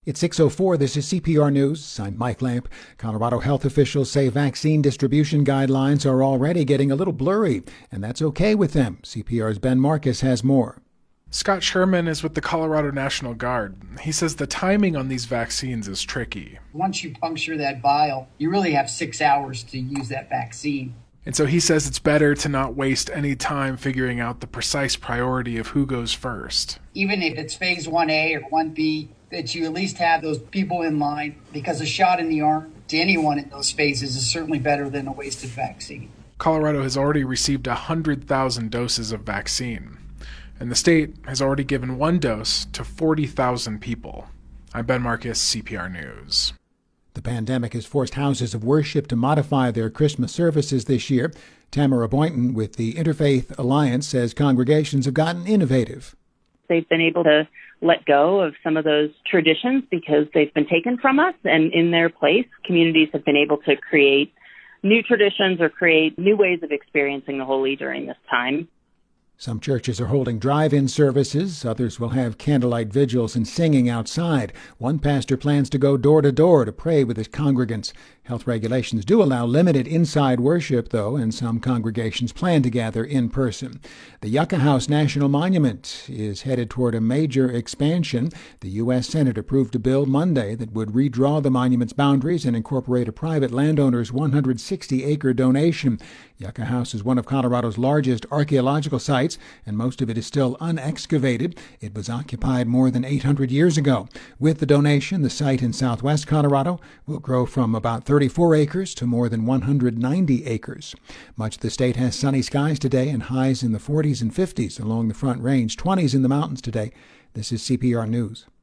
It's 6:04. This is CPR News. I'm Mike Lamp. Colorado health officials say vaccine distribution guidelines are already getting a little blurry, and that's okay with them. CPR's Ben Marcus has more. Scott Sherman is with the Colorado National Guard. He says the timing on these vaccines is tricky. Once you puncture that vial, you really have 6 hours to use that vaccine. And so he says it's better to not waste any time figuring out the precise priority of who goes first. Even if it's phase 1A or 1B, that you at least have those people in line, because a shot in the arm to anyone in those phases is certainly better than a wasted vaccine. Colorado has already received 100,000 doses of vaccine, and the state has already given one dose to 40,000 people. I'm Ben Marcus, CPR News. The pandemic has forced houses of worship to modify their Christmas services this year. Tamara Boynton with the Interfaith Alliance says congregations have gotten innovative. They've been able to let go of some of those traditions because they've been taken from us, and in their place, communities have been able to create new traditions or create new ways of experiencing the holy during this time. Some churches are holding drive-in services. Others will have candlelight vigils and singing outside. One pastor plans to go door to door to pray with his congregants. Health regulations do allow limited inside worship, though, and some congregations plan to gather in person. The Yucca House National Monument is headed toward a major expansion. The U.S. Senate approved a bill Monday that would redraw the monument's boundaries and incorporate a private landowner's 160-acre donation. Yucca House is one of Colorado's largest archaeological sites, and most of it is still unexcavated. It was occupied more than 800 years ago. With the donation, the site in southwest Colorado will grow from about 34 acres to more than 190 acres. Much of the state has sunny skies today and highs in the 40s and 50s along the Front Range, 20s in the mountains today. This is CPR News.